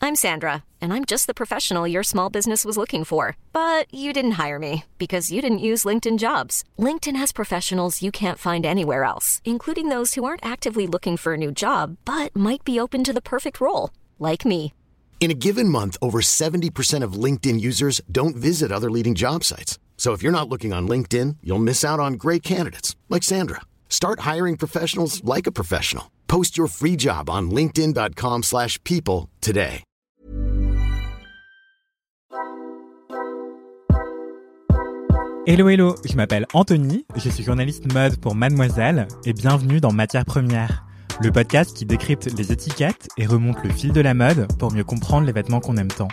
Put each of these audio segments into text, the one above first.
I'm Sandra, and I'm just the professional your small business was looking for. But you didn't hire me because you didn't use LinkedIn Jobs. LinkedIn has professionals you can't find anywhere else, including those who aren't actively looking for a new job, but might be open to the perfect role, like me. In a given month, over 70% of LinkedIn users don't visit other leading job sites. So if you're not looking on LinkedIn, you'll miss out on great candidates like Sandra. Start hiring professionals like a professional. Post your free job on linkedin.com/people today. Hello, je m'appelle Anthony, je suis journaliste mode pour Mademoiselle et bienvenue dans Matières Premières, le podcast qui décrypte les étiquettes et remonte le fil de la mode pour mieux comprendre les vêtements qu'on aime tant.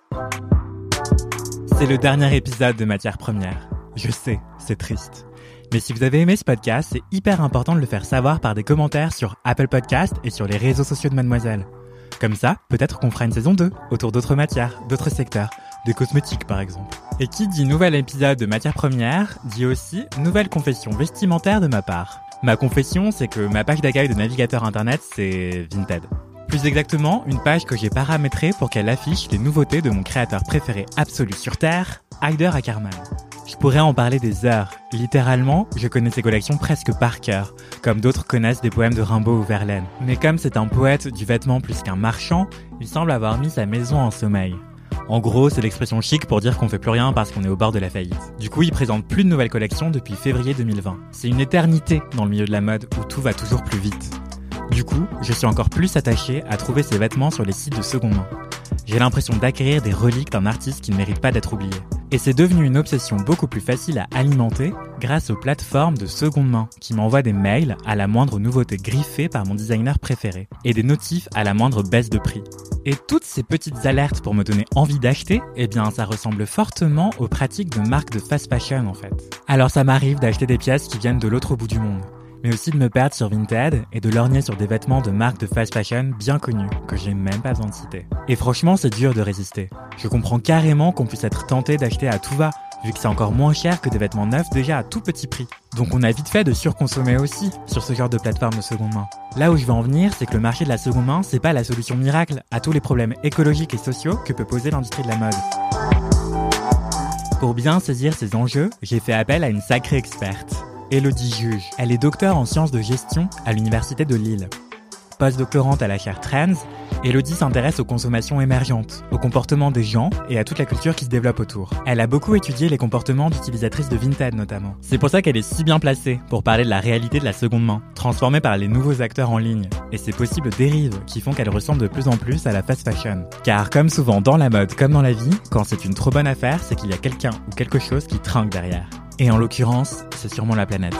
C'est le dernier épisode de Matières Premières. Je sais, c'est triste. Mais si vous avez aimé ce podcast, c'est hyper important de le faire savoir par des commentaires sur Apple Podcast et sur les réseaux sociaux de Mademoiselle. Comme ça, peut-être qu'on fera une saison 2 autour d'autres matières, d'autres secteurs, des cosmétiques par exemple. Et qui dit nouvel épisode de Matières Premières, dit aussi nouvelle confession vestimentaire de ma part. Ma confession, c'est que ma page d'accueil de navigateur internet, c'est Vinted. Plus exactement, une page que j'ai paramétrée pour qu'elle affiche les nouveautés de mon créateur préféré absolu sur Terre, Haider Ackermann. Je pourrais en parler des heures. Littéralement, je connais ses collections presque par cœur, comme d'autres connaissent des poèmes de Rimbaud ou Verlaine. Mais comme c'est un poète du vêtement plus qu'un marchand, il semble avoir mis sa maison en sommeil. En gros, c'est l'expression chic pour dire qu'on fait plus rien parce qu'on est au bord de la faillite. Du coup, il présente plus de nouvelles collections depuis février 2020. C'est une éternité dans le milieu de la mode où tout va toujours plus vite. Du coup, je suis encore plus attaché à trouver ces vêtements sur les sites de seconde main. J'ai l'impression d'acquérir des reliques d'un artiste qui ne mérite pas d'être oublié. Et c'est devenu une obsession beaucoup plus facile à alimenter grâce aux plateformes de seconde main qui m'envoient des mails à la moindre nouveauté griffée par mon designer préféré et des notifs à la moindre baisse de prix. Et toutes ces petites alertes pour me donner envie d'acheter, eh bien ça ressemble fortement aux pratiques de marques de fast fashion en fait. Alors ça m'arrive d'acheter des pièces qui viennent de l'autre bout du monde, mais aussi de me perdre sur Vinted et de lorgner sur des vêtements de marques de fast fashion bien connues, que j'ai même pas besoin de citer. Et franchement, c'est dur de résister. Je comprends carrément qu'on puisse être tenté d'acheter à tout va, vu que c'est encore moins cher que des vêtements neufs déjà à tout petit prix. Donc on a vite fait de surconsommer aussi sur ce genre de plateforme de seconde main. Là où je veux en venir, c'est que le marché de la seconde main, c'est pas la solution miracle à tous les problèmes écologiques et sociaux que peut poser l'industrie de la mode. Pour bien saisir ces enjeux, j'ai fait appel à une sacrée experte. Élodie Juge. Elle est docteure en sciences de gestion à l'université de Lille. Post-doctorante à la chaire Trends, Élodie s'intéresse aux consommations émergentes, au comportement des gens et à toute la culture qui se développe autour. Elle a beaucoup étudié les comportements d'utilisatrices de Vinted notamment. C'est pour ça qu'elle est si bien placée pour parler de la réalité de la seconde main, transformée par les nouveaux acteurs en ligne, et ces possibles dérives qui font qu'elle ressemble de plus en plus à la fast fashion. Car comme souvent dans la mode comme dans la vie, quand c'est une trop bonne affaire, c'est qu'il y a quelqu'un ou quelque chose qui trinque derrière. Et en l'occurrence, c'est sûrement la planète.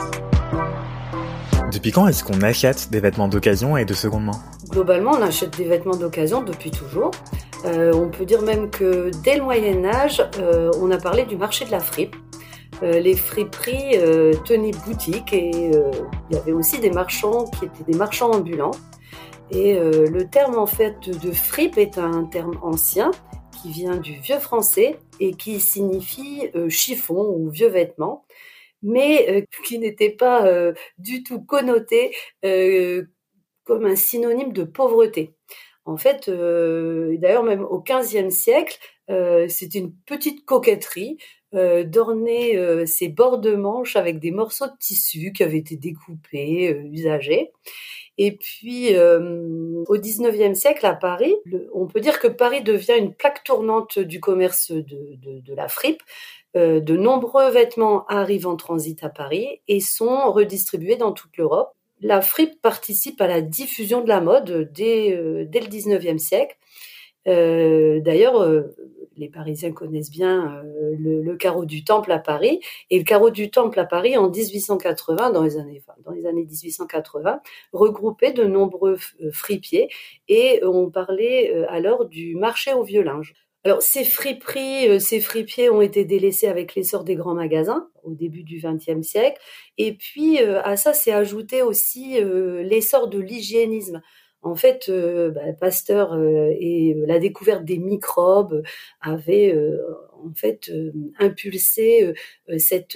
Depuis quand est-ce qu'on achète des vêtements d'occasion et de seconde main ? Globalement, on achète des vêtements d'occasion depuis toujours. On peut dire même que dès le Moyen-Âge, on a parlé du marché de la fripe. Les friperies tenaient boutique et il y avait aussi des marchands qui étaient des marchands ambulants. Et le terme en fait de fripe est un terme ancien qui vient du vieux français et qui signifie chiffon ou vieux vêtement, mais qui n'était pas du tout connoté comme un synonyme de pauvreté. En fait, d'ailleurs même au XVe siècle, c'était une petite coquetterie d'orner ses bords de manche avec des morceaux de tissu qui avaient été découpés, usagés. Et puis, au XIXe siècle, à Paris, on peut dire que Paris devient une plaque tournante du commerce de la fripe. De nombreux vêtements arrivent en transit à Paris et sont redistribués dans toute l'Europe. La fripe participe à la diffusion de la mode dès le XIXe siècle. D'ailleurs, les Parisiens connaissent bien le carreau du Temple à Paris. Et le carreau du Temple à Paris, en 1880, dans les années 1880, regroupait de nombreux fripiers. Et on parlait alors du marché au vieux linge. Alors, ces friperies, ces fripiers ont été délaissés avec l'essor des grands magasins au début du XXe siècle. Et puis, à ça s'est ajouté aussi l'essor de l'hygiénisme. En fait, Pasteur et la découverte des microbes avaient en fait impulsé cette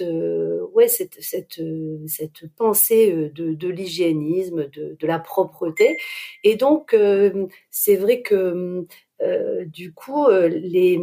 pensée de l'hygiénisme, de la propreté. Et donc, c'est vrai que Du coup, les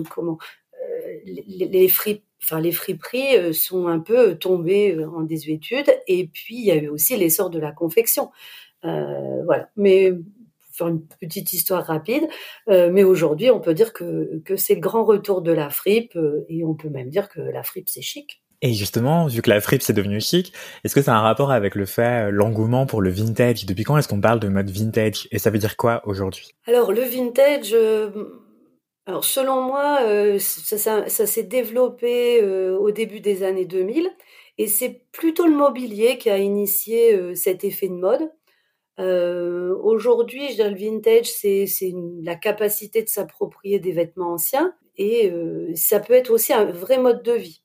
friperies sont un peu tombées en désuétude. Et puis, il y a eu aussi l'essor de la confection. Voilà. Mais pour faire une petite histoire rapide, mais aujourd'hui, on peut dire que c'est le grand retour de la fripe, et on peut même dire que la fripe, c'est chic. Et justement, vu que la fripe c'est devenu chic, est-ce que ça a un rapport avec le fait, l'engouement pour le vintage? Depuis quand est-ce qu'on parle de mode vintage? Et ça veut dire quoi aujourd'hui? Alors, le vintage, alors selon moi, ça s'est développé au début des années 2000, et c'est plutôt le mobilier qui a initié cet effet de mode. Aujourd'hui, je dirais le vintage, c'est la capacité de s'approprier des vêtements anciens, et ça peut être aussi un vrai mode de vie.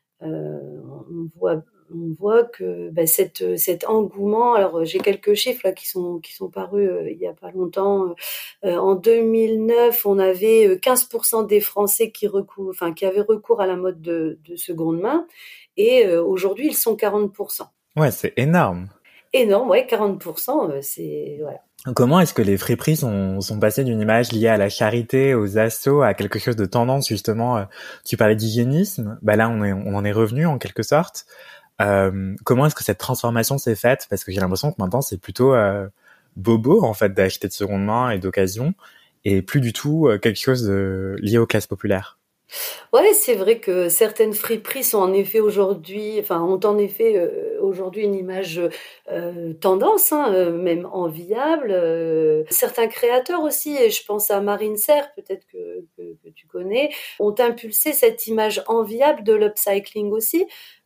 On voit que cet engouement. Alors j'ai quelques chiffres là qui sont parus il y a pas longtemps. En 2009, on avait 15% des Français qui avaient recours à la mode de seconde main, et aujourd'hui ils sont 40%. Ouais, c'est énorme. Énorme, ouais, 40%, c'est voilà. Comment est-ce que les friperies sont passées d'une image liée à la charité, aux assos, à quelque chose de tendance, justement, tu parlais d'hygiénisme, là on en est revenu en quelque sorte. Comment est-ce que cette transformation s'est faite? Parce que j'ai l'impression que maintenant c'est plutôt bobo en fait d'acheter de seconde main et d'occasion, et plus du tout quelque chose lié aux classes populaires. Ouais, c'est vrai que certaines friperies ont en effet aujourd'hui une image tendance, même enviable. Certains créateurs aussi, et je pense à Marine Serre, peut-être que tu connais, ont impulsé cette image enviable de l'upcycling aussi.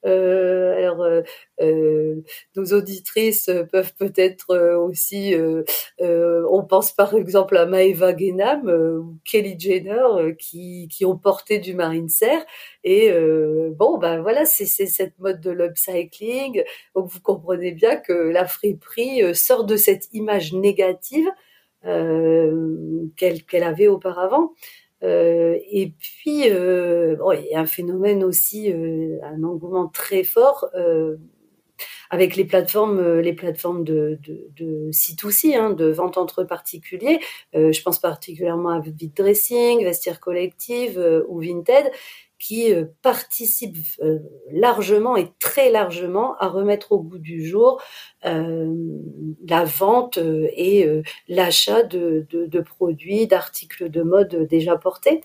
Nos auditrices peuvent peut-être aussi, on pense par exemple à Maëva Guénam ou Kelly Jenner qui ont porté du Marine Serre, et voilà, c'est cette mode de l'upcycling. Donc vous comprenez bien que la friperie sort de cette image négative qu'elle avait auparavant. Et puis, il y a un phénomène aussi, un engouement très fort avec les plateformes de C2C, de vente entre particuliers. Je pense particulièrement à Vitdressing, Vestiaire Collective ou Vinted, qui participent largement et très largement à remettre au goût du jour la vente et l'achat de produits, d'articles de mode déjà portés.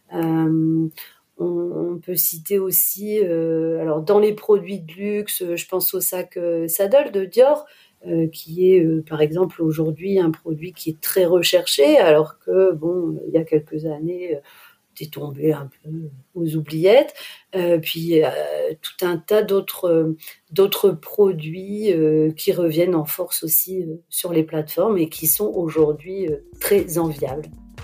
On peut citer aussi, alors dans les produits de luxe, je pense au sac Saddle de Dior, qui est par exemple aujourd'hui un produit qui est très recherché, alors que il y a quelques années est tombé un peu aux oubliettes. Puis tout un tas d'autres produits qui reviennent en force aussi sur les plateformes et qui sont aujourd'hui très enviables.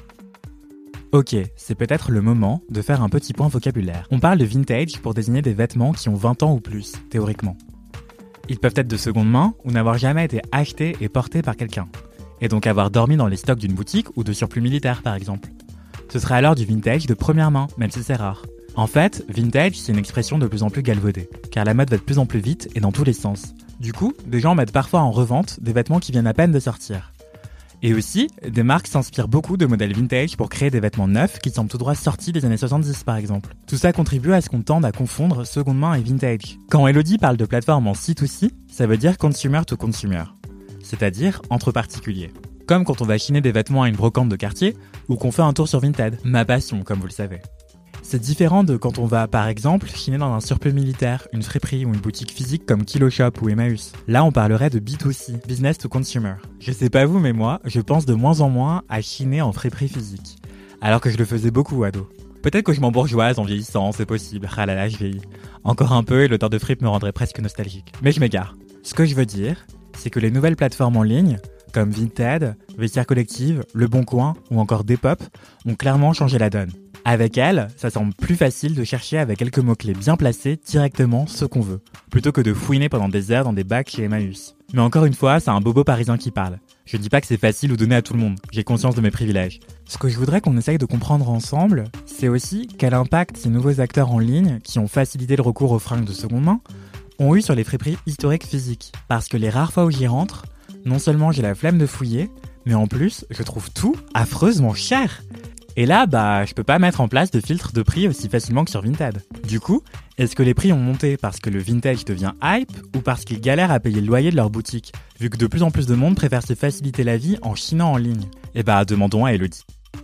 Ok, c'est peut-être le moment de faire un petit point vocabulaire. On parle de vintage pour désigner des vêtements qui ont 20 ans ou plus, théoriquement. Ils peuvent être de seconde main ou n'avoir jamais été achetés et portés par quelqu'un, et donc avoir dormi dans les stocks d'une boutique ou de surplus militaire par exemple. Ce serait alors du vintage de première main, même si c'est rare. En fait, vintage, c'est une expression de plus en plus galvaudée, car la mode va de plus en plus vite et dans tous les sens. Du coup, des gens mettent parfois en revente des vêtements qui viennent à peine de sortir. Et aussi, des marques s'inspirent beaucoup de modèles vintage pour créer des vêtements neufs qui semblent tout droit sortis des années 70 par exemple. Tout ça contribue à ce qu'on tende à confondre seconde main et vintage. Quand Elodie parle de plateforme en C2C, ça veut dire consumer to consumer, c'est-à-dire entre particuliers. Comme quand on va chiner des vêtements à une brocante de quartier ou qu'on fait un tour sur Vinted, ma passion comme vous le savez. C'est différent de quand on va par exemple chiner dans un surplus militaire, une friperie ou une boutique physique comme Kiloshop ou Emmaüs. Là on parlerait de B2C, business to consumer. Je sais pas vous mais moi, je pense de moins en moins à chiner en friperie physique. Alors que je le faisais beaucoup ado. Peut-être que je m'embourgeoise en vieillissant, c'est possible. Ah là là, je vieillis. Encore un peu et l'odeur de fripe me rendrait presque nostalgique. Mais je m'égare. Ce que je veux dire, c'est que les nouvelles plateformes en ligne, comme Vinted, Vestiaire Collective, Le Bon Coin ou encore Depop, ont clairement changé la donne. Avec elles, ça semble plus facile de chercher avec quelques mots-clés bien placés directement ce qu'on veut, plutôt que de fouiner pendant des heures dans des bacs chez Emmaüs. Mais encore une fois, c'est un bobo parisien qui parle. Je dis pas que c'est facile ou donné à tout le monde, j'ai conscience de mes privilèges. Ce que je voudrais qu'on essaye de comprendre ensemble, c'est aussi quel impact ces nouveaux acteurs en ligne, qui ont facilité le recours aux fringues de seconde main, ont eu sur les friperies historiques physiques. Parce que les rares fois où j'y rentre, non seulement j'ai la flemme de fouiller, Mais en plus, je trouve tout affreusement cher. Et là, je peux pas mettre en place de filtre de prix aussi facilement que sur Vinted. Du coup, est-ce que les prix ont monté parce que le vintage devient hype ou parce qu'ils galèrent à payer le loyer de leur boutique, vu que de plus en plus de monde préfère se faciliter la vie en chinant en ligne? Demandons à Elodie.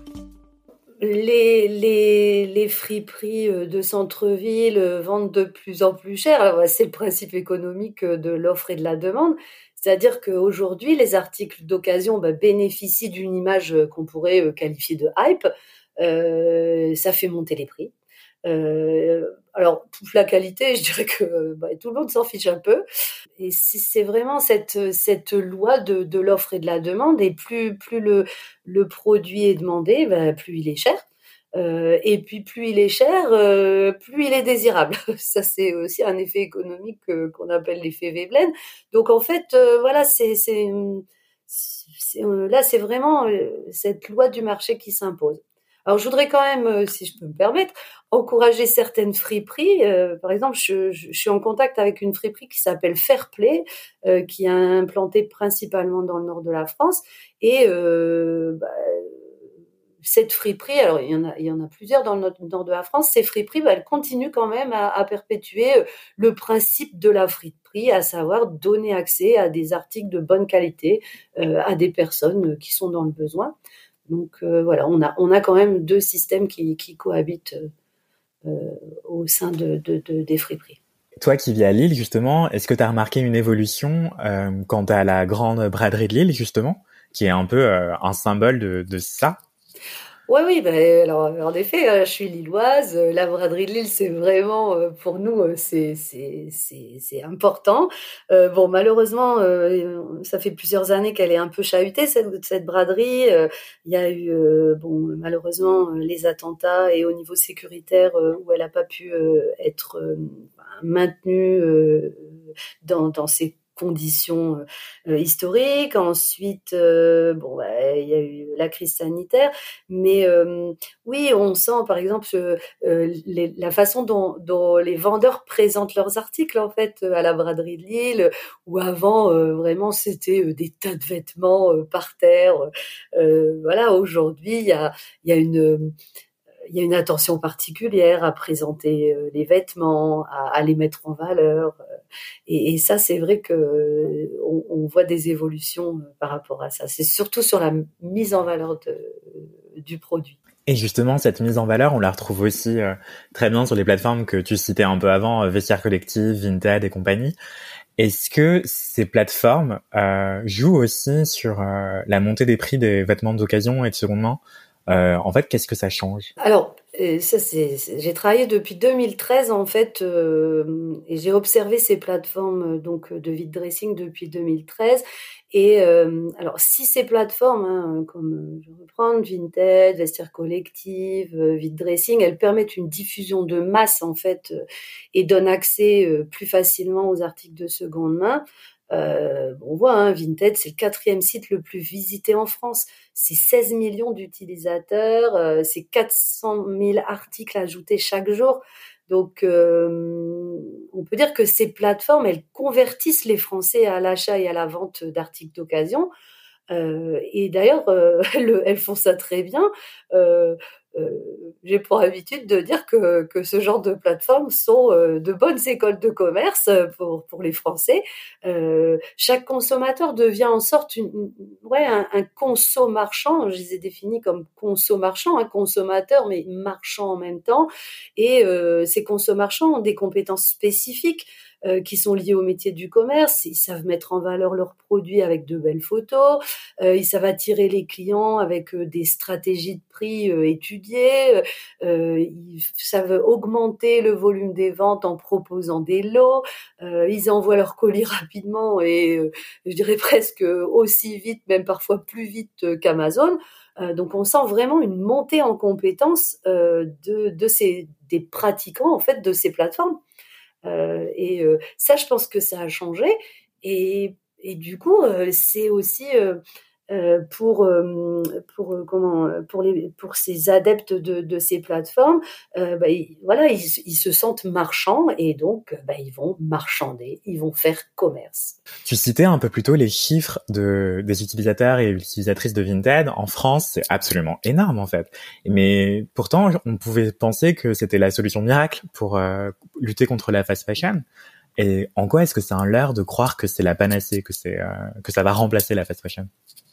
Les friperies de centre-ville vendent de plus en plus cher. Alors, c'est le principe économique de l'offre et de la demande. C'est-à-dire qu'aujourd'hui, les articles d'occasion bénéficient d'une image qu'on pourrait qualifier de hype. Ça fait monter les prix. Alors, toute la qualité, je dirais que tout le monde s'en fiche un peu. Et c'est vraiment cette loi de l'offre et de la demande. Et plus le produit est demandé, plus il est cher. Et puis plus il est cher, plus il est désirable. Ça, c'est aussi un effet économique qu'on appelle l'effet Veblen. Donc en fait, voilà, là, c'est vraiment cette loi du marché qui s'impose. Alors je voudrais quand même, si je peux me permettre, encourager certaines friperies. Par exemple, je suis en contact avec une friperie qui s'appelle Fairplay, qui est implantée principalement dans le nord de la France. Et cette friperie, alors il y en a plusieurs dans le nord de la France, ces friperies, elles continuent quand même à perpétuer le principe de la friperie, à savoir donner accès à des articles de bonne qualité à des personnes qui sont dans le besoin. Donc voilà, on a quand même deux systèmes qui cohabitent au sein des friperies. Toi qui vis à Lille, justement, est-ce que tu as remarqué une évolution quant à la grande braderie de Lille, justement, qui est un peu un symbole de ça? Oui, alors en effet, je suis lilloise. La braderie de Lille, c'est vraiment pour nous, c'est important. Bon, malheureusement, ça fait plusieurs années qu'elle est un peu chahutée cette braderie. Il y a eu malheureusement les attentats et au niveau sécuritaire où elle a pas pu être maintenue dans ses conditions historiques. Ensuite, il y a eu la crise sanitaire, mais oui, on sent par exemple la façon dont les vendeurs présentent leurs articles en fait à la braderie de Lille, où avant vraiment c'était des tas de vêtements par terre. Voilà, aujourd'hui il y a une attention particulière à présenter les vêtements, à les mettre en valeur. Et ça, c'est vrai que on voit des évolutions par rapport à ça. C'est surtout sur la mise en valeur du produit. Et justement, cette mise en valeur, on la retrouve aussi très bien sur les plateformes que tu citais un peu avant, Vestiaire Collectif, Vinted et compagnie. Est-ce que ces plateformes jouent aussi sur la montée des prix des vêtements d'occasion et de seconde main? En fait, qu'est-ce que ça change? Alors, ça j'ai travaillé depuis 2013 en fait, et j'ai observé ces plateformes donc de vide dressing depuis 2013. Et alors si ces plateformes, comme je vais reprendre Vinted, Vestiaire Collectif, vide dressing, elles permettent une diffusion de masse en fait et donnent accès plus facilement aux articles de seconde main. On voit, Vinted, c'est le 4e site le plus visité en France. C'est 16 millions d'utilisateurs, c'est 400 000 articles ajoutés chaque jour. Donc, on peut dire que ces plateformes, elles convertissent les Français à l'achat et à la vente d'articles d'occasion. Et d'ailleurs, elles font ça très bien. J'ai pour habitude de dire que ce genre de plateformes sont de bonnes écoles de commerce pour les Français. Chaque consommateur devient en sorte un conso-marchand. Je les ai définis comme conso-marchand, un consommateur mais marchand en même temps. Et ces conso-marchands ont des compétences spécifiques qui sont liées au métier du commerce. Ils savent mettre en valeur leurs produits avec de belles photos. Ils savent attirer les clients avec des stratégies de prix étudiées. Ils savent augmenter le volume des ventes en proposant des lots. Ils envoient leurs colis rapidement et je dirais presque aussi vite, même parfois plus vite qu'Amazon. Donc on sent vraiment une montée en compétences des pratiquants en fait de ces plateformes. Ça, je pense que ça a changé. Et du coup, c'est aussi pour ces adeptes de ces plateformes, ils se sentent marchands et donc ils vont marchander, ils vont faire commerce. Tu citais un peu plus tôt les chiffres des utilisateurs et utilisatrices de Vinted. En France, c'est absolument énorme en fait. Mais pourtant, on pouvait penser que c'était la solution miracle pour lutter contre la fast fashion. Et en quoi est-ce que c'est un leurre de croire que c'est la panacée, que ça va remplacer la fast fashion?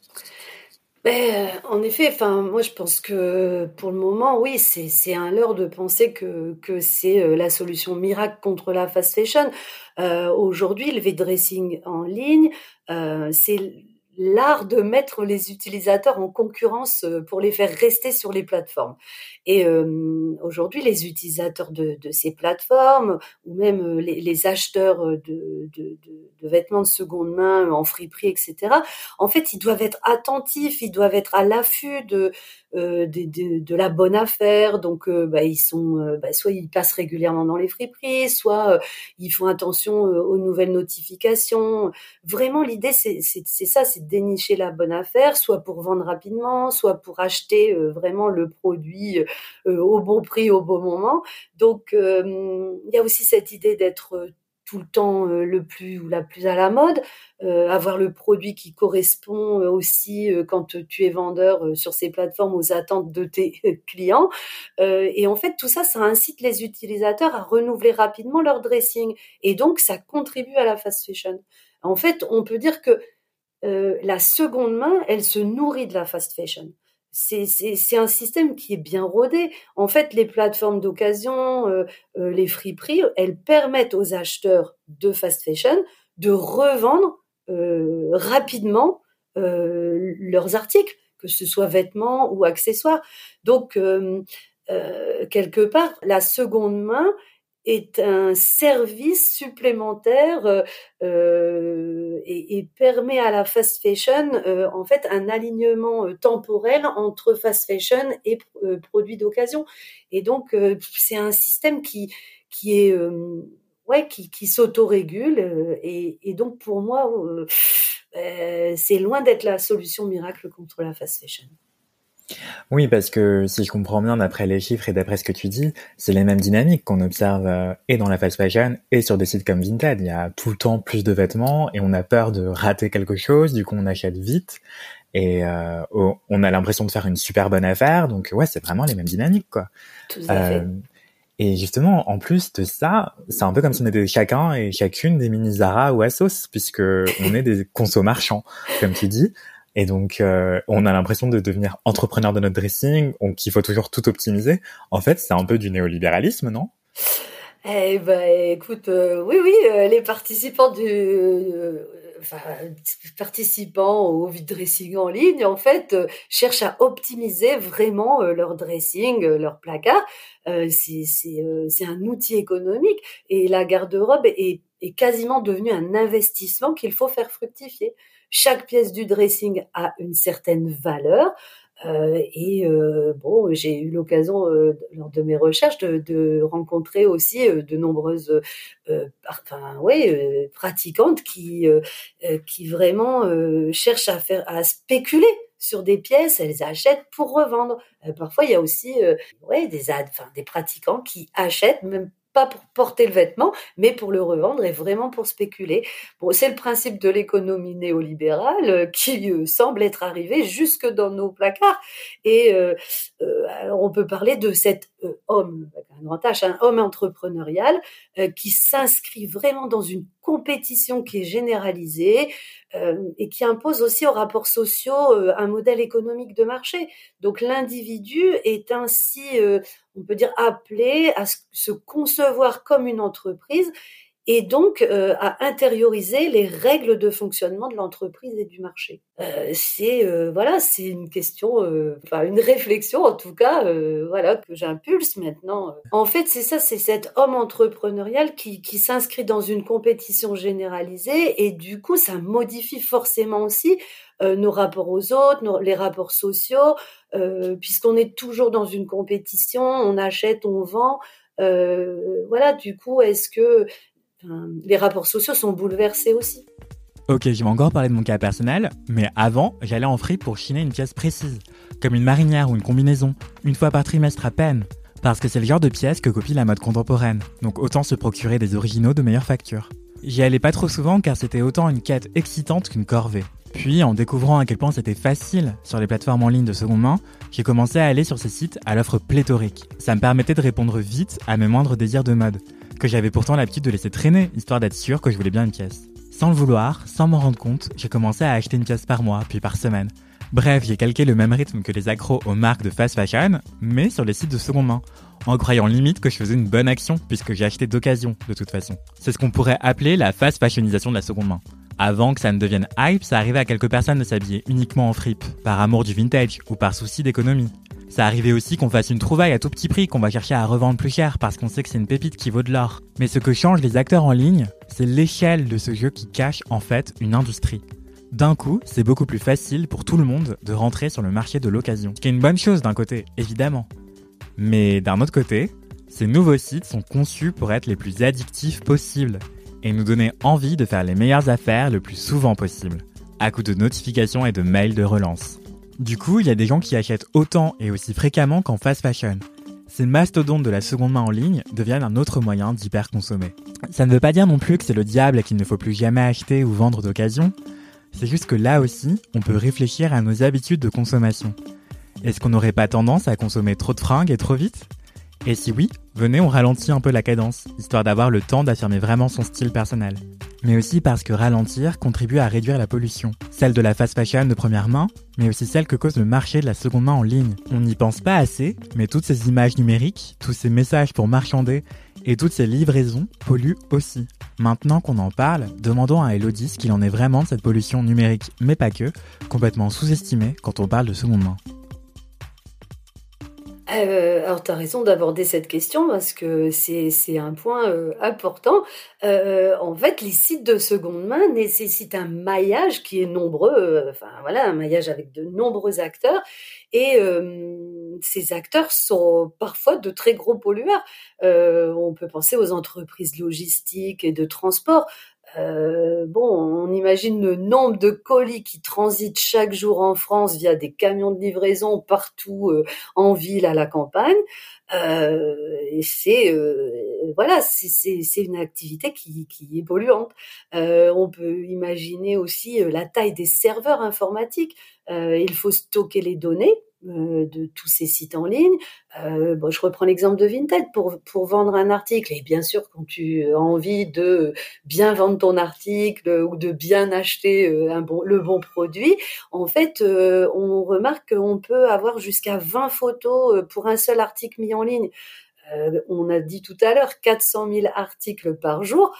En effet, moi je pense que pour le moment, oui, c'est un leurre de penser que c'est la solution miracle contre la fast fashion. Aujourd'hui, le V-dressing en ligne, c'est l'art de mettre les utilisateurs en concurrence pour les faire rester sur les plateformes. Et aujourd'hui, les utilisateurs de ces plateformes ou même les acheteurs de vêtements de seconde main en friperie, etc. En fait, ils doivent être attentifs, ils doivent être à l'affût de la bonne affaire. Donc, ils sont, soit ils passent régulièrement dans les friperies, soit ils font attention aux nouvelles notifications. Vraiment, l'idée, c'est ça, c'est de dénicher la bonne affaire, soit pour vendre rapidement, soit pour acheter vraiment le produit au bon prix, au bon moment. Donc, il y a aussi cette idée d'être tout le temps le plus ou la plus à la mode, avoir le produit qui correspond aussi quand tu es vendeur sur ces plateformes aux attentes de tes clients. Et en fait, tout ça, ça incite les utilisateurs à renouveler rapidement leur dressing. Et donc, ça contribue à la fast fashion. En fait, on peut dire que la seconde main, elle se nourrit de la fast fashion. C'est un système qui est bien rodé. En fait, les plateformes d'occasion, les friperies, elles permettent aux acheteurs de fast fashion de revendre rapidement leurs articles, que ce soit vêtements ou accessoires. Donc, quelque part, la seconde main est un service supplémentaire et permet à la fast fashion en fait un alignement temporel entre fast fashion et produits d'occasion. Et donc c'est un système qui est qui s'autorégule et donc pour moi c'est loin d'être la solution miracle contre la fast fashion. Oui, parce que si je comprends bien d'après les chiffres et d'après ce que tu dis, c'est les mêmes dynamiques qu'on observe et dans la fast fashion et sur des sites comme Vinted. Il y a tout le temps plus de vêtements et on a peur de rater quelque chose, du coup on achète vite et on a l'impression de faire une super bonne affaire. Donc ouais, c'est vraiment les mêmes dynamiques, quoi. Tout à fait. Et justement, en plus de ça, c'est un peu comme si on était chacun et chacune des mini Zara ou Asos, puisque on est des consos marchands, comme tu dis. Et donc, on a l'impression de devenir entrepreneur de notre dressing, qu'il faut toujours tout optimiser. En fait, c'est un peu du néolibéralisme, non? Eh ben, écoute, oui, les participants au vide-dressing en ligne, en fait, cherchent à optimiser vraiment leur dressing, leur placard. C'est un outil économique et la garde-robe est quasiment devenue un investissement qu'il faut faire fructifier. Chaque pièce du dressing a une certaine valeur. J'ai eu l'occasion lors de mes recherches de rencontrer aussi de nombreuses pratiquantes qui vraiment cherchent à spéculer sur des pièces, elles achètent pour revendre. Parfois, il y a aussi des pratiquants qui achètent même pas pour porter le vêtement, mais pour le revendre et vraiment pour spéculer. Bon, c'est le principe de l'économie néolibérale qui semble être arrivé jusque dans nos placards. Et alors on peut parler de cet homme, un homme entrepreneurial qui s'inscrit vraiment dans une compétition qui est généralisée et qui impose aussi aux rapports sociaux un modèle économique de marché. Donc l'individu est ainsi, on peut dire, appelé à se concevoir comme une entreprise et donc à intérioriser les règles de fonctionnement de l'entreprise et du marché. C'est une question, une réflexion en tout cas, que j'impulse maintenant. En fait, c'est ça, c'est cet homme entrepreneurial qui s'inscrit dans une compétition généralisée et du coup, ça modifie forcément aussi nos rapports aux autres, les rapports sociaux, puisqu'on est toujours dans une compétition, on achète, on vend. Du coup, est-ce que les rapports sociaux sont bouleversés aussi. Ok, je vais encore parler de mon cas personnel, mais avant, j'allais en fripe pour chiner une pièce précise, comme une marinière ou une combinaison, une fois par trimestre à peine, parce que c'est le genre de pièce que copie la mode contemporaine, donc autant se procurer des originaux de meilleure facture. J'y allais pas trop souvent car c'était autant une quête excitante qu'une corvée. Puis, en découvrant à quel point c'était facile sur les plateformes en ligne de seconde main, j'ai commencé à aller sur ces sites à l'offre pléthorique. Ça me permettait de répondre vite à mes moindres désirs de mode, que j'avais pourtant l'habitude de laisser traîner, histoire d'être sûr que je voulais bien une pièce. Sans le vouloir, sans m'en rendre compte, j'ai commencé à acheter une pièce par mois, puis par semaine. Bref, j'ai calqué le même rythme que les accros aux marques de fast fashion, mais sur les sites de seconde main, en croyant limite que je faisais une bonne action, puisque j'ai acheté d'occasion, de toute façon. C'est ce qu'on pourrait appeler la fast fashionisation de la seconde main. Avant que ça ne devienne hype, ça arrivait à quelques personnes de s'habiller uniquement en fripe, par amour du vintage ou par souci d'économie. Ça arrivait aussi qu'on fasse une trouvaille à tout petit prix qu'on va chercher à revendre plus cher parce qu'on sait que c'est une pépite qui vaut de l'or. Mais ce que changent les acteurs en ligne, c'est l'échelle de ce jeu qui cache en fait une industrie. D'un coup, c'est beaucoup plus facile pour tout le monde de rentrer sur le marché de l'occasion. Ce qui est une bonne chose d'un côté, évidemment. Mais d'un autre côté, ces nouveaux sites sont conçus pour être les plus addictifs possibles et nous donner envie de faire les meilleures affaires le plus souvent possible, à coup de notifications et de mails de relance. Du coup, il y a des gens qui achètent autant et aussi fréquemment qu'en fast fashion. Ces mastodontes de la seconde main en ligne deviennent un autre moyen d'hyper consommer. Ça ne veut pas dire non plus que c'est le diable et qu'il ne faut plus jamais acheter ou vendre d'occasion. C'est juste que là aussi, on peut réfléchir à nos habitudes de consommation. Est-ce qu'on n'aurait pas tendance à consommer trop de fringues et trop vite ? Et si oui, venez, on ralentit un peu la cadence, histoire d'avoir le temps d'affirmer vraiment son style personnel. Mais aussi parce que ralentir contribue à réduire la pollution. Celle de la fast fashion de première main, mais aussi celle que cause le marché de la seconde main en ligne. On n'y pense pas assez, mais toutes ces images numériques, tous ces messages pour marchander et toutes ces livraisons polluent aussi. Maintenant qu'on en parle, demandons à Elodie ce qu'il en est vraiment de cette pollution numérique, mais pas que, complètement sous-estimée quand on parle de seconde main. Alors, tu as raison d'aborder cette question parce que c'est un point important. En fait, les sites de seconde main nécessitent un maillage qui est nombreux, un maillage avec de nombreux acteurs. Et ces acteurs sont parfois de très gros pollueurs. On peut penser aux entreprises logistiques et de transport. On imagine le nombre de colis qui transitent chaque jour en France via des camions de livraison partout, en ville, à la campagne. Et c'est une activité qui est polluante. On peut imaginer aussi la taille des serveurs informatiques. Il faut stocker les données de tous ces sites en ligne. Je reprends l'exemple de Vinted pour vendre un article. Et bien sûr, quand tu as envie de bien vendre ton article ou de bien acheter le bon produit, en fait, on remarque qu'on peut avoir jusqu'à 20 photos pour un seul article mis en ligne. On a dit tout à l'heure 400 000 articles par jour.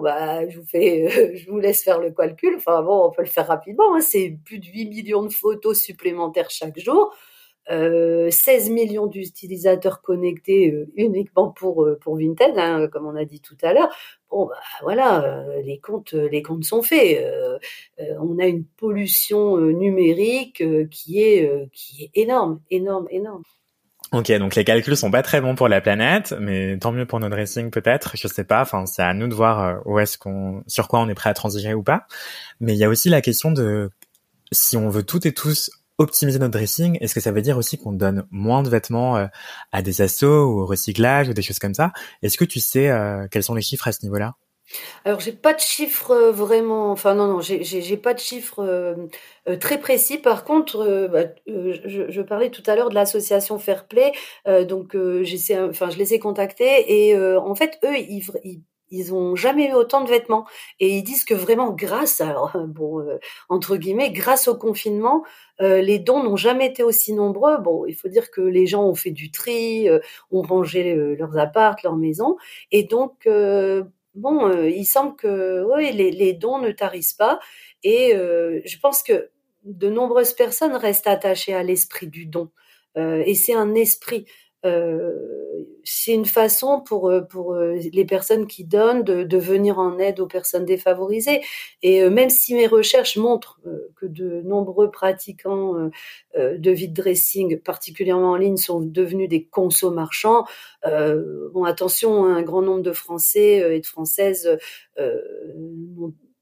Je vous laisse faire le calcul. On peut le faire rapidement. C'est plus de 8 millions de photos supplémentaires chaque jour. 16 millions d'utilisateurs connectés uniquement pour Vinted, comme on a dit tout à l'heure. Les comptes sont faits. On a une pollution numérique qui est énorme. Ok, donc les calculs sont pas très bons pour la planète, mais tant mieux pour nos dressings peut-être, je sais pas, c'est à nous de voir sur quoi on est prêt à transiger ou pas. Mais il y a aussi la question de si on veut toutes et tous optimiser notre dressing, est-ce que ça veut dire aussi qu'on donne moins de vêtements à des assos ou au recyclage ou des choses comme ça? Est-ce que tu sais quels sont les chiffres à ce niveau-là? Alors j'ai pas de chiffres vraiment, j'ai pas de chiffres très précis. Par contre, je parlais tout à l'heure de l'association Fairplay, je les ai contactés et en fait eux ils ont jamais eu autant de vêtements et ils disent que vraiment entre guillemets grâce au confinement, les dons n'ont jamais été aussi nombreux. Bon, il faut dire que les gens ont fait du tri, ont rangé leurs apparts, leurs maisons et donc il semble que les dons ne tarissent pas et je pense que de nombreuses personnes restent attachées à l'esprit du don et c'est un esprit. C'est une façon pour les personnes qui donnent de venir en aide aux personnes défavorisées et même si mes recherches montrent que de nombreux pratiquants de vide dressing, particulièrement en ligne, sont devenus des conso-marchands, attention, un grand nombre de Français et de Françaises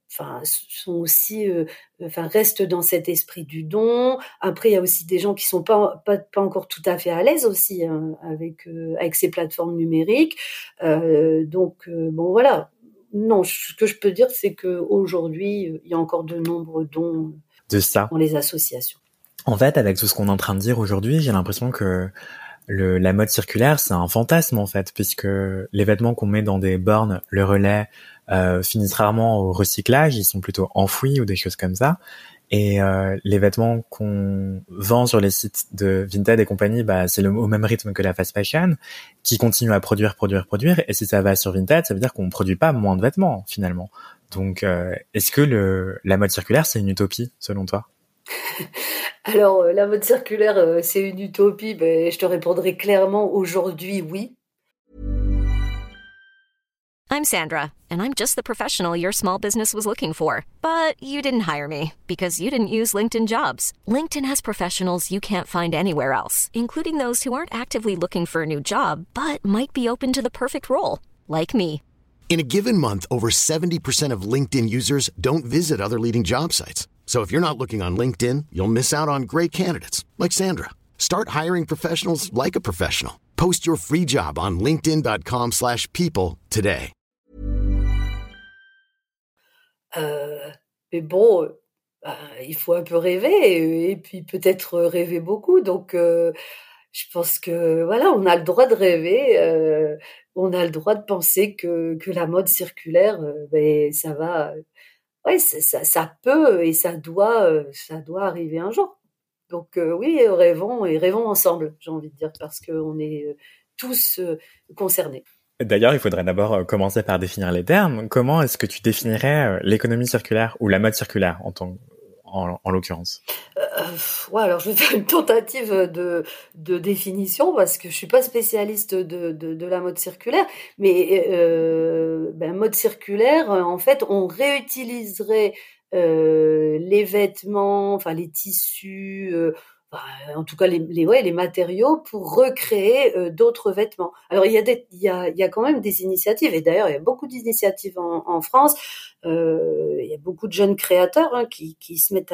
sont aussi, restent dans cet esprit du don. Après, il y a aussi des gens qui sont pas encore tout à fait à l'aise aussi, hein, avec ces plateformes numériques. Bon voilà. Non, ce que je peux dire, c'est qu'aujourd'hui, il y a encore de nombreux dons de ça. Dans les associations. En fait, avec tout ce qu'on est en train de dire aujourd'hui, j'ai l'impression que la mode circulaire, c'est un fantasme en fait, puisque les vêtements qu'on met dans des bornes, le relais, finissent rarement au recyclage, ils sont plutôt enfouis ou des choses comme ça. Et les vêtements qu'on vend sur les sites de Vinted et compagnie, c'est au même rythme que la fast fashion, qui continue à produire. Et si ça va sur Vinted, ça veut dire qu'on produit pas moins de vêtements finalement. Donc, est-ce que la mode circulaire, c'est une utopie selon toi? Alors, la mode circulaire, c'est une utopie. Je te répondrai clairement aujourd'hui, oui. I'm Sandra, and I'm just the professional your small business was looking for. But you didn't hire me because you didn't use LinkedIn Jobs. LinkedIn has professionals you can't find anywhere else, including those who aren't actively looking for a new job, but might be open to the perfect role, like me. In a given month, over 70% of LinkedIn users don't visit other leading job sites. So if you're not looking on LinkedIn, you'll miss out on great candidates like Sandra. Start hiring professionals like a professional. Post your free job on linkedin.com/people today. Mais bon, il faut un peu rêver et puis peut-être rêver beaucoup. Donc, je pense que voilà, on a le droit de rêver, on a le droit de penser que la mode circulaire, ça va, ça peut et ça doit arriver un jour. Donc oui, rêvons ensemble, j'ai envie de dire, parce qu'on est tous concernés. D'ailleurs, il faudrait d'abord commencer par définir les termes. Comment est-ce que tu définirais l'économie circulaire ou la mode circulaire en l'occurrence? Alors je vais faire une tentative de définition parce que je suis pas spécialiste de la mode circulaire, mais mode circulaire, en fait, on réutiliserait les vêtements, enfin les tissus, en tout cas les matériaux pour recréer d'autres vêtements. Alors il y a quand même des initiatives, et d'ailleurs il y a beaucoup d'initiatives en France. Il y a beaucoup de jeunes créateurs qui se mettent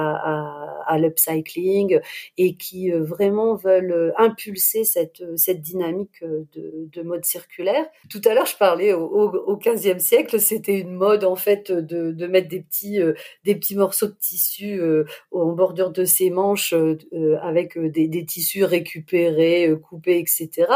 à l'upcycling et qui vraiment veulent impulser cette dynamique de mode circulaire. Tout à l'heure, je parlais au XVe siècle, c'était une mode en fait de mettre des petits morceaux de tissu en bordure de ses manches avec des tissus récupérés, coupés, etc.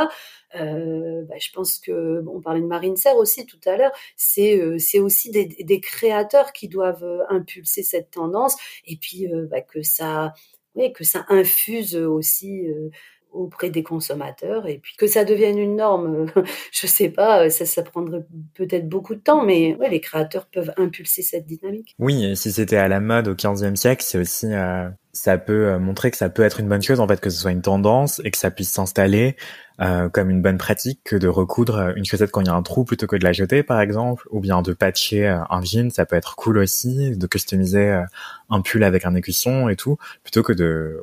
Je pense que on parlait de Marine Serre aussi tout à l'heure. C'est aussi des créateurs qui doivent impulser cette tendance et puis que ça infuse aussi auprès des consommateurs et puis que ça devienne une norme. Je sais pas, ça prendrait peut-être beaucoup de temps, mais les créateurs peuvent impulser cette dynamique. Oui, et si c'était à la mode au XVe siècle, c'est aussi ça peut montrer que ça peut être une bonne chose en fait, que ce soit une tendance et que ça puisse s'installer comme une bonne pratique que de recoudre une chaussette quand il y a un trou plutôt que de la jeter par exemple, ou bien de patcher un jean, ça peut être cool aussi, de customiser un pull avec un écusson et tout, plutôt que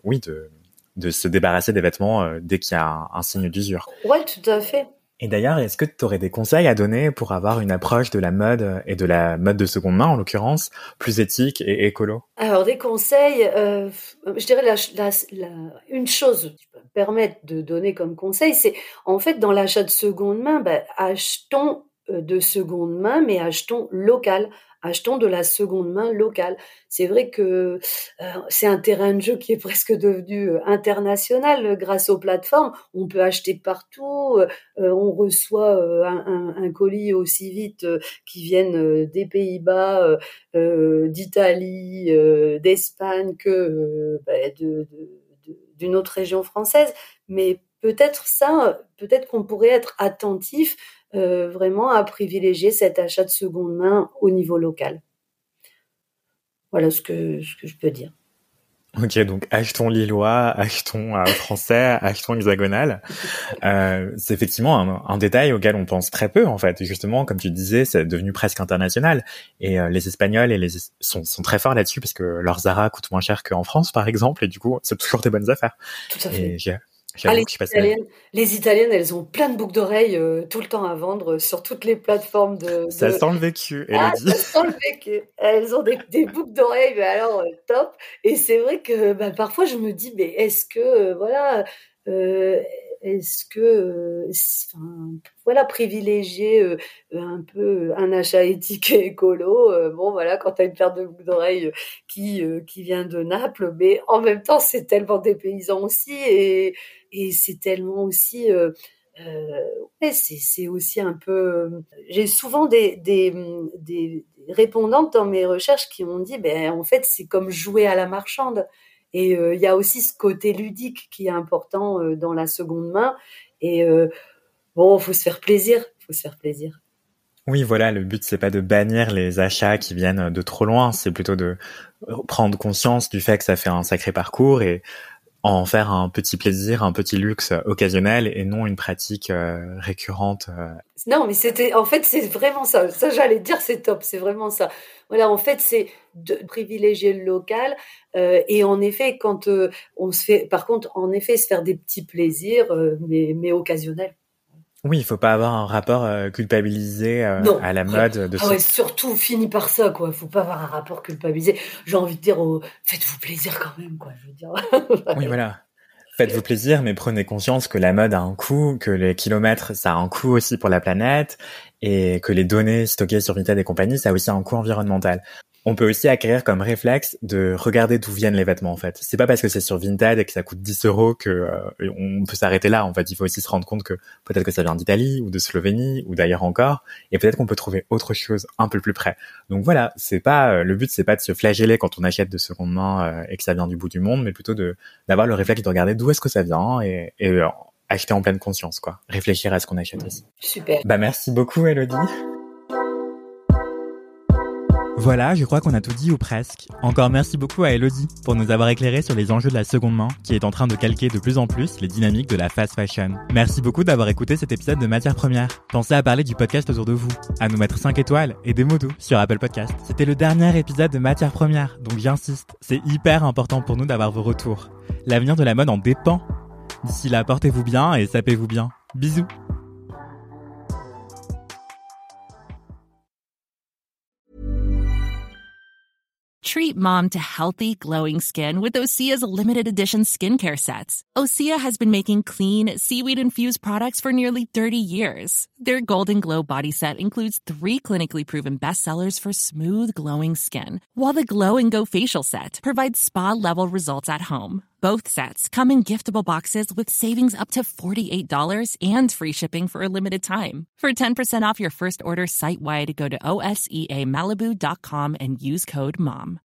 de se débarrasser des vêtements dès qu'il y a un signe d'usure. Ouais, tout à fait. Et d'ailleurs, est-ce que tu aurais des conseils à donner pour avoir une approche de la mode et de la mode de seconde main, en l'occurrence, plus éthique et écolo? Alors, des conseils, je dirais une chose que je peux me permettre de donner comme conseil, c'est en fait, dans l'achat de seconde main, achetons de seconde main, mais achetons local. Achetons de la seconde main locale. C'est vrai que c'est un terrain de jeu qui est presque devenu international grâce aux plateformes. On peut acheter partout. On reçoit un colis aussi vite qui viennent des Pays-Bas, d'Italie, d'Espagne que d'une autre région française. Mais peut-être qu'on pourrait être attentif vraiment à privilégier cet achat de seconde main au niveau local. Voilà ce que je peux dire. Ok, donc achetons lillois, achetons français, achetons hexagonal. C'est effectivement un détail auquel on pense très peu en fait. Justement, comme tu disais, c'est devenu presque international. Et les Espagnols sont très forts là-dessus parce que leur Zara coûte moins cher qu'en France, par exemple. Et du coup, c'est toujours des bonnes affaires. Tout à fait. J'avoue que je passe les Italiennes, elles ont plein de boucles d'oreilles tout le temps à vendre sur toutes les plateformes Ça sent le vécu, Élodie. Ça sent le vécu. Elles ont des boucles d'oreilles, mais alors top. Et c'est vrai que parfois je me dis, mais est-ce que privilégier un peu un achat éthique et écolo, quand tu as une paire de boucles d'oreilles qui vient de Naples, mais en même temps c'est tellement dépaysant aussi et c'est tellement aussi c'est aussi un peu j'ai souvent des répondantes dans mes recherches qui m'ont dit en fait c'est comme jouer à la marchande. Et il y a aussi ce côté ludique qui est important dans la seconde main. Et faut se faire plaisir. Oui, voilà, le but c'est pas de bannir les achats qui viennent de trop loin, c'est plutôt de prendre conscience du fait que ça fait un sacré parcours et en faire un petit plaisir, un petit luxe occasionnel et non une pratique récurrente. Non, mais c'est vraiment ça. Ça, j'allais dire, c'est top, c'est vraiment ça. Voilà, en fait, c'est de privilégier le local et en effet, quand on se fait, par contre, en effet, se faire des petits plaisirs, mais occasionnels. Oui, il faut pas avoir un rapport culpabilisé à la mode. Surtout fini par ça, quoi. Faut pas avoir un rapport culpabilisé. J'ai envie de dire, faites-vous plaisir quand même, quoi. Je veux dire. Oui, voilà. Faites-vous plaisir, mais prenez conscience que la mode a un coût, que les kilomètres, ça a un coût aussi pour la planète, et que les données stockées sur Vinted et compagnie, ça a aussi un coût environnemental. On peut aussi acquérir comme réflexe de regarder d'où viennent les vêtements, en fait. C'est pas parce que c'est sur Vinted et que ça coûte 10 € que on peut s'arrêter là. En fait, il faut aussi se rendre compte que peut-être que ça vient d'Italie ou de Slovénie ou d'ailleurs encore, et peut-être qu'on peut trouver autre chose un peu plus près. Donc voilà, c'est pas le but, c'est pas de se flageller quand on achète de seconde main et que ça vient du bout du monde, mais plutôt d'avoir le réflexe de regarder d'où est-ce que ça vient et acheter en pleine conscience, quoi. Réfléchir à ce qu'on achète aussi. Super. Merci beaucoup, Élodie. Voilà, je crois qu'on a tout dit ou presque. Encore merci beaucoup à Élodie pour nous avoir éclairé sur les enjeux de la seconde main qui est en train de calquer de plus en plus les dynamiques de la fast fashion. Merci beaucoup d'avoir écouté cet épisode de Matières Premières. Pensez à parler du podcast autour de vous, à nous mettre 5 étoiles et des mots doux sur Apple Podcast. C'était le dernier épisode de Matières Premières, donc j'insiste, c'est hyper important pour nous d'avoir vos retours. L'avenir de la mode en dépend. D'ici là, portez-vous bien et sapez-vous bien. Bisous. Treat mom to healthy, glowing skin with Osea's limited edition skincare sets. Osea has been making clean, seaweed-infused products for nearly 30 years. Their Golden Glow body set includes 3 clinically proven bestsellers for smooth, glowing skin, while the Glow and Go facial set provides spa-level results at home. Both sets come in giftable boxes with savings up to $48 and free shipping for a limited time. For 10% off your first order site-wide, go to OSEAMalibu.com and use code MOM.